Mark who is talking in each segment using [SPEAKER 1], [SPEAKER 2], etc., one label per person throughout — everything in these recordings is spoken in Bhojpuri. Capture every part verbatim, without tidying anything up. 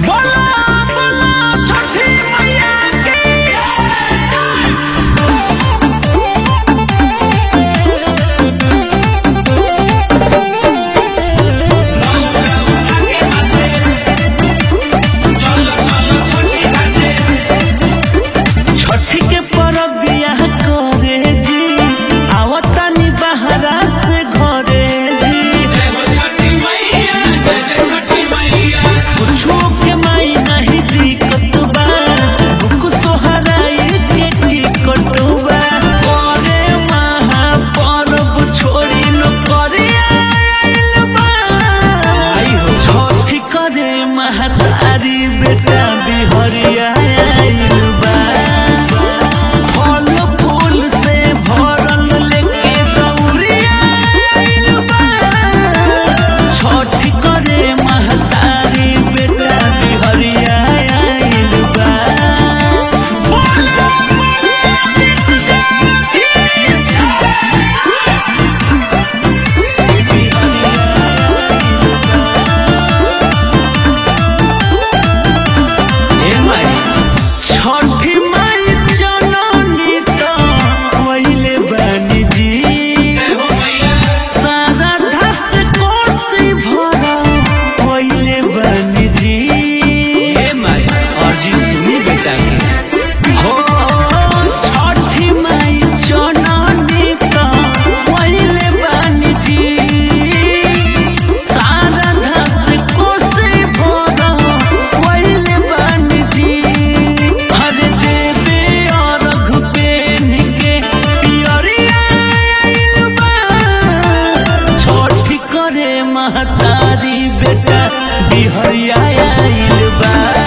[SPEAKER 1] महतारी बेटा बिहरिया आइल बा,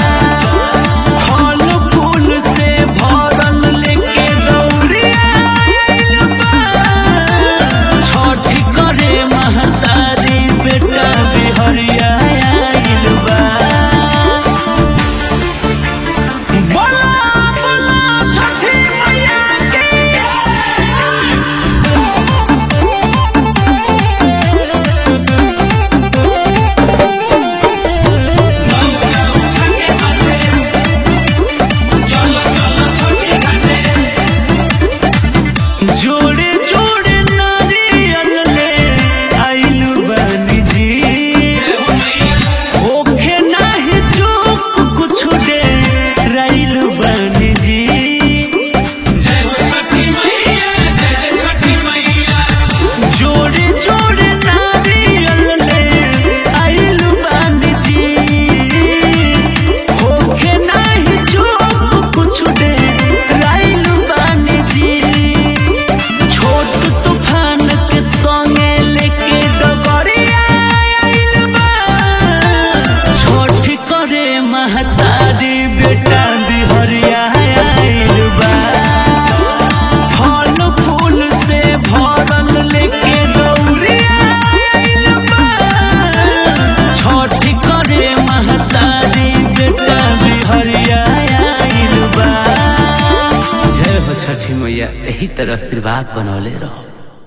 [SPEAKER 1] फल फूल से भरल लेके दौड़िया आइल बा, छठ करे महतारी बेटा बिहरिया आइल बा। जोड़े जोड़े नारियल ले आइल बानी जी, होखे नाही चूक कुछ दे राइल बानी जी। जय हो छठी मैया, जय छठी मैया। जोड़े जोड़े नारियल ले आइल बानी जी, होखे नाही चूक कुछ दे राइल बानी जी। महतारी बेटा बिहरिया आइल बा, फल फूल से भरल लेके दौड़िया आइल बा, छठ करे महतारी बेटा बिहरिया आइल बा। जय हो छठी मैया, यही तरह आशीर्वाद बनौले रहो।